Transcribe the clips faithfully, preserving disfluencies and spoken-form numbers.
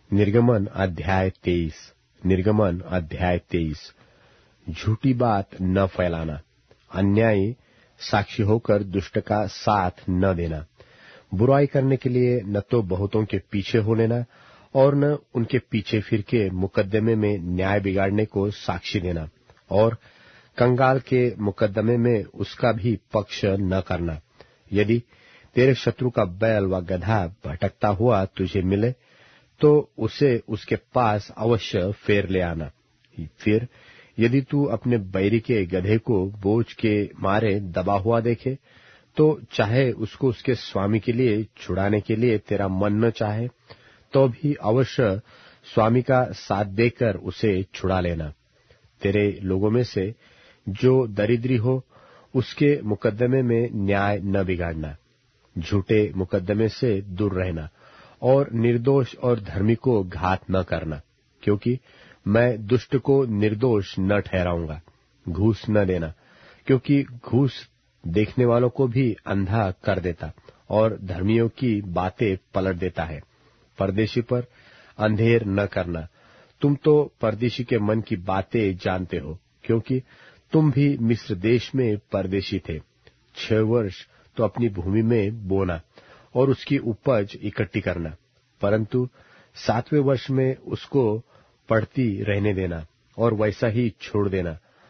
निर्गमन अध्याय तेईस। निर्गमन अध्याय तेईस। झूठी बात न फैलाना, अन्यायी साक्षी होकर दुष्ट का साथ न देना, बुराई करने के लिए न तो बहुतों के पीछे हो लेना और न उनके पीछे फिर के मुकदमे में न्याय बिगाड़ने को साक्षी देना, और कंगाल के मुकदमे में उसका भी पक्ष न करना। यदि तेरे शत्रु का बैल व गधा भटकता हुआ तुझे मिले तो उसे उसके पास अवश्य फेर ले आना। फिर यदि तू अपने बैरी के गधे को बोझ के मारे दबा हुआ देखे तो चाहे उसको उसके स्वामी के लिए छुड़ाने के लिए तेरा मन न चाहे तो भी अवश्य स्वामी का साथ देकर उसे छुड़ा लेना। तेरे लोगों में से जो दरिद्री हो उसके मुकदमे में न्याय न बिगाड़ना, झूठे मुकदमे से दूर रहना और निर्दोष और धर्मी को घात न करना, क्योंकि मैं दुष्ट को निर्दोष न ठहराऊंगा। घूस न देना, क्योंकि घूस देखने वालों को भी अंधा कर देता और धर्मियों की बातें पलट देता है। परदेशी पर अंधेर न करना, तुम तो परदेशी के मन की बातें जानते हो, क्योंकि तुम भी मिस्र देश में परदेशी थे। छह वर्ष तो अपनी भूमि में बोना और उसकी उपज इकट्ठी करना, परंतु सातवें वर्ष में उसको पड़ती रहने देना और वैसा ही छोड़ देना,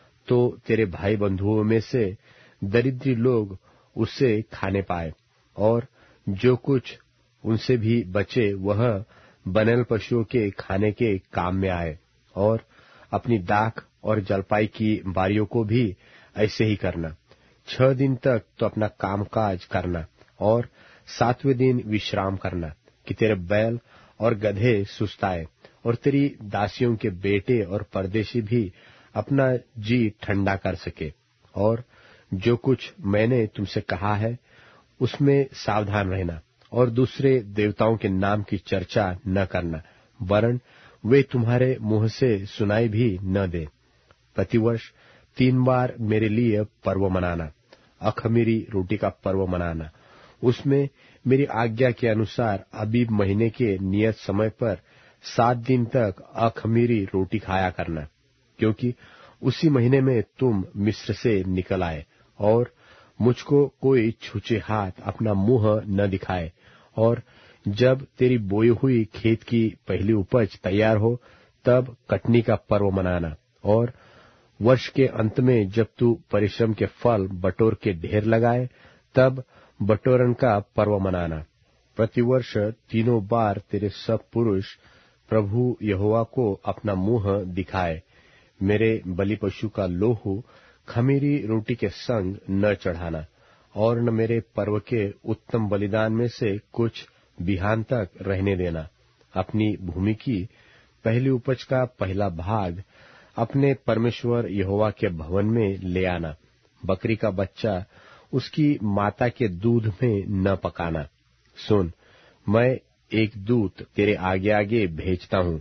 तो तेरे भाई बंधुओं में से दरिद्री लोग उससे खाने पाए, और जो कुछ उनसे भी बचे वह बनेल पशुओं के खाने के काम में आए। और अपनी दाख और जलपाई की बारियों को भी ऐसे ही करना। छह दिन तक तो अपना कामकाज करना और सातवें दिन विश्राम करना, कि तेरे बैल और गधे सुस्ताए और तेरी दासियों के बेटे और परदेशी भी अपना जी ठंडा कर सके। और जो कुछ मैंने तुमसे कहा है उसमें सावधान रहना और दूसरे देवताओं के नाम की चर्चा न करना, वरन वे तुम्हारे मुंह से सुनाई भी न दे। प्रतिवर्ष तीन बार मेरे लिए पर्व मनाना, अखमीरी रोटी का पर्व मनाना। उसमें मेरी आज्ञा के अनुसार अबीब महीने के नियत समय पर सात दिन तक अखमीरी रोटी खाया करना, क्योंकि उसी महीने में तुम मिस्र से निकल आए। और मुझको कोई छूछे हाथ अपना मुंह न दिखाए। और जब तेरी बोई हुई खेत की पहली उपज तैयार हो तब कटनी का पर्व मनाना। और वर्ष के अंत में जब तू परिश्रम के फल बटोर के ढेर लगाए तब बटोरन का पर्व मनाना। प्रतिवर्ष तीनों बार तेरे सब पुरुष प्रभु यहोवा को अपना मुंह दिखाए। मेरे बलि पशु का लोहू खमीरी रोटी के संग न चढ़ाना, और न मेरे पर्व के उत्तम बलिदान में से कुछ बिहान तक रहने देना। अपनी भूमि की पहली उपज का पहला भाग अपने परमेश्वर यहोवा के भवन में ले आना। बकरी का बच्चा उसकी माता के दूध में न पकाना। सुन, मैं एक दूत तेरे आगे आगे भेजता हूँ,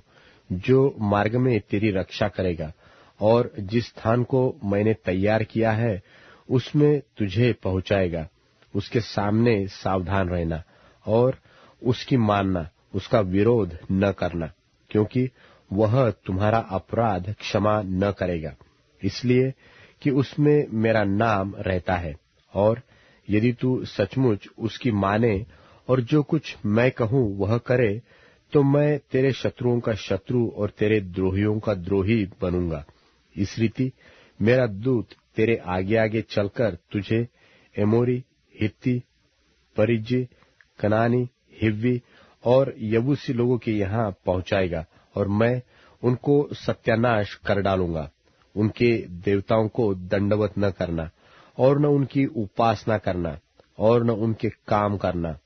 जो मार्ग में तेरी रक्षा करेगा, और जिस स्थान को मैंने तैयार किया है उसमें तुझे पहुंचाएगा। उसके सामने सावधान रहना और उसकी मानना, उसका विरोध न करना, क्योंकि वह तुम्हारा अपराध क्षमा न करेगा, इसलिए कि उसमें मेरा नाम रहता है। और यदि तू सचमुच उसकी माने और जो कुछ मैं कहूँ वह करे, तो मैं तेरे शत्रुओं का शत्रु और तेरे द्रोहियों का द्रोही बनूंगा। इस रीति मेरा दूत तेरे आगे आगे चलकर तुझे एमोरी, हित्ती, परिज्जी, कनानी, हिव्वी और यबूसी लोगों के यहाँ पहुंचाएगा, और मैं उनको सत्यानाश कर डालूंगा। उनके देवताओं को दंडवत न करना और न उनकी उपासना करना और न उनके काम करना,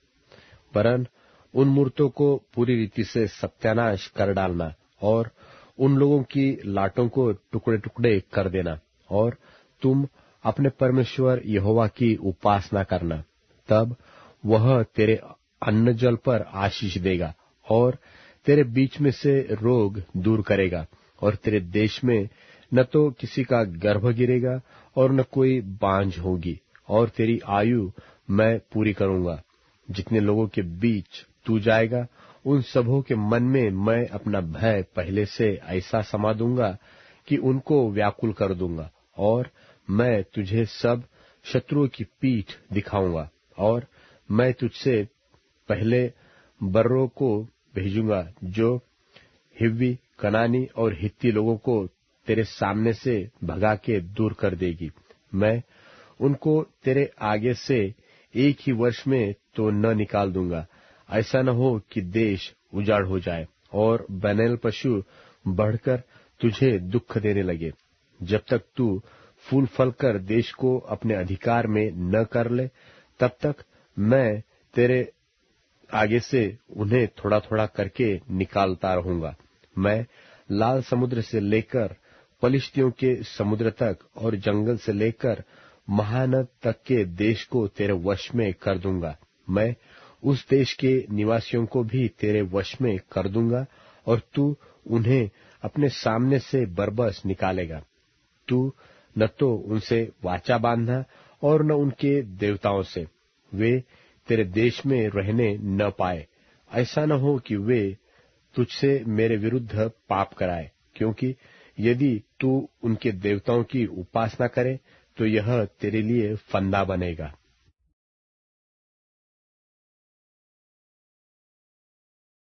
वरन उन मूर्तों को पूरी रीति से सत्यानाश कर डालना और उन लोगों की लाटों को टुकड़े टुकड़े कर देना। और तुम अपने परमेश्वर यहोवा की उपासना करना, तब वह तेरे अन्न जल पर आशीष देगा और तेरे बीच में से रोग दूर करेगा, और तेरे देश में न तो किसी का गर्भ गिरेगा और न कोई बांझ होगी, और तेरी आयु मैं पूरी करूंगा। जितने लोगों के बीच तू जाएगा उन सबों के मन में मैं अपना भय पहले से ऐसा समा दूंगा कि उनको व्याकुल कर दूंगा, और मैं तुझे सब शत्रुओं की पीठ दिखाऊंगा, और मैं तुझसे पहले बर्रों को भेजूंगा जो हिव्वी, कनानी और हित्ती लोगों को तेरे सामने से भगा के दूर कर देगी। मैं उनको तेरे आगे से एक ही वर्ष में तो न निकाल दूंगा, ऐसा न हो कि देश उजाड़ हो जाए और बनेल पशु बढ़कर तुझे दुख देने लगे। जब तक तू फूल फल कर देश को अपने अधिकार में न कर ले, तब तक मैं तेरे आगे से उन्हें थोड़ा थोड़ा करके निकालता रहूंगा। मैं लाल समुद्र से लेकर पलिश्तियों के समुद्र तक और जंगल से लेकर महानद तक के देश को तेरे वश में कर दूंगा। मैं उस देश के निवासियों को भी तेरे वश में कर दूंगा, और तू उन्हें अपने सामने से बरबस निकालेगा। तू न तो उनसे वाचा बांधना और न उनके देवताओं से, वे तेरे देश में रहने न पाए। ऐसा न हो कि वे तुझसे मेरे विरुद्ध पाप कराए, क्योंकि यदि तू उनके देवताओं की उपासना करे तो यह तेरे लिए फंदा बनेगा।